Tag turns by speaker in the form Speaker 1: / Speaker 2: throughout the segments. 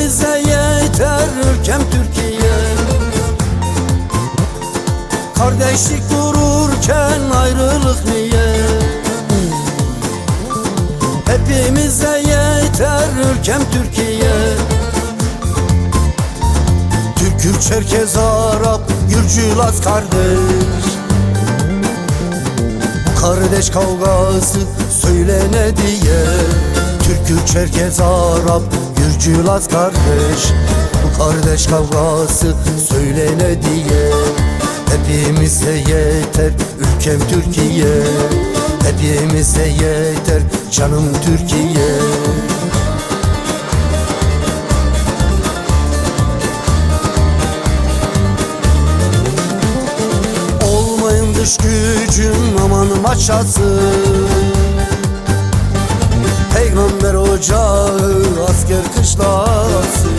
Speaker 1: Hepimize yeter ülkem Türkiye. Kardeşlik dururken ayrılık niye? Hepimize yeter ülkem Türkiye. Türk, Kürt, Çerkez, Arap, Gürcü, Laz kardeş. Bu kardeş kavgası söyle ne diye? Türk, Kürt, Çerkez, Arap, Gürcü, Laz kardeş. Bu kardeş kavgası söyle ne diye? Hepimize yeter ülkem Türkiye. Hepimize yeter canım Türkiye. Olmayın dış gücün aman maçası. Peygamber ocağı, asker kışlası.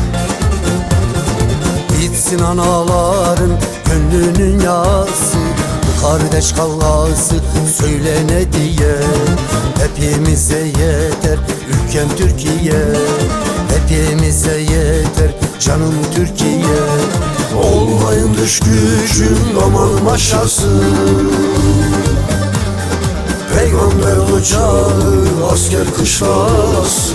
Speaker 1: Bitsin anaların gönlünün yası. Bu kardeş kavgası söyle ne diye? Hepimize yeter ülkem Türkiye. Hepimize yeter canım Türkiye. Olmayın dış gücün aman maşası. Peygamber ocağı, asker kışlası.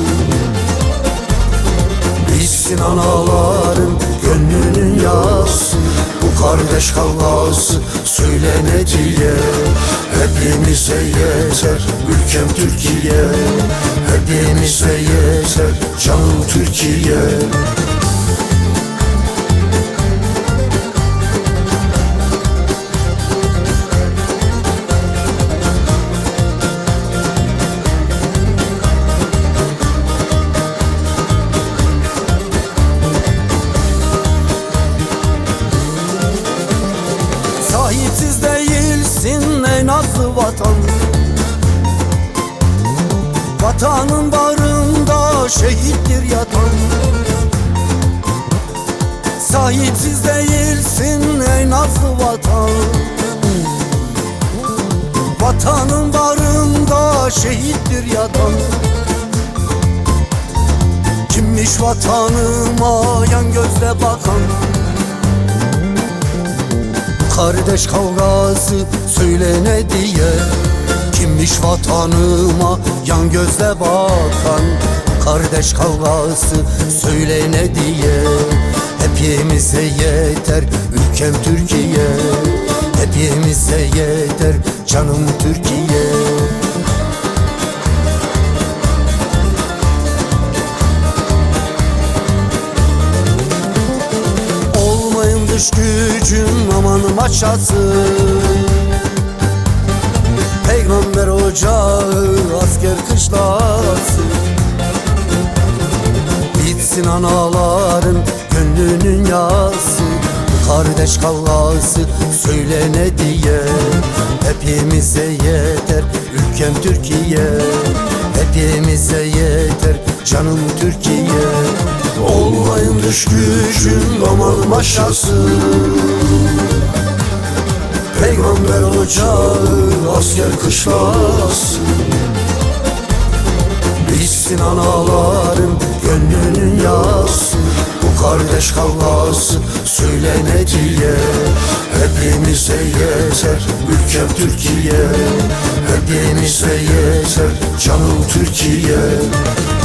Speaker 1: Bitsin anaların gönlünün yası. Bu kardeş kavgası söyle ne diye? Hepimize yeter ülkem Türkiye. Hepimize yeter canım Türkiye. Sahipsiz değilsin ey nazlı vatan. Vatanın bağrında şehittir yatan. Sahipsiz değilsin ey nazlı vatan. Vatanın bağrında şehittir yatan. Kimmiş vatanıma yan gözle bakan? Kardeş kavgası söyle ne diye? Kimmiş vatanıma yan gözle bakan? Kardeş kavgası söyle ne diye? Hepimize yeter ülkem Türkiye. Hepimize yeter canım Türkiye. Olmayın dış gücün aman maçası. Peygamber ocağı, asker kışlası. Bitsin anaların gönlünün yası. Kardeş kavgası söyle ne diye? Hepimize yeter ülkem Türkiye. Hepimize yeter canım Türkiye. Olmayın dış gücün aman maşası. Peygamber ocağı, asker kışlası. Bitsin anaların gönlünün yası. Bu kardeş kavgası söyle ne diye? Hepimize yeter ülkem Türkiye. Hepimize yeter canım Türkiye.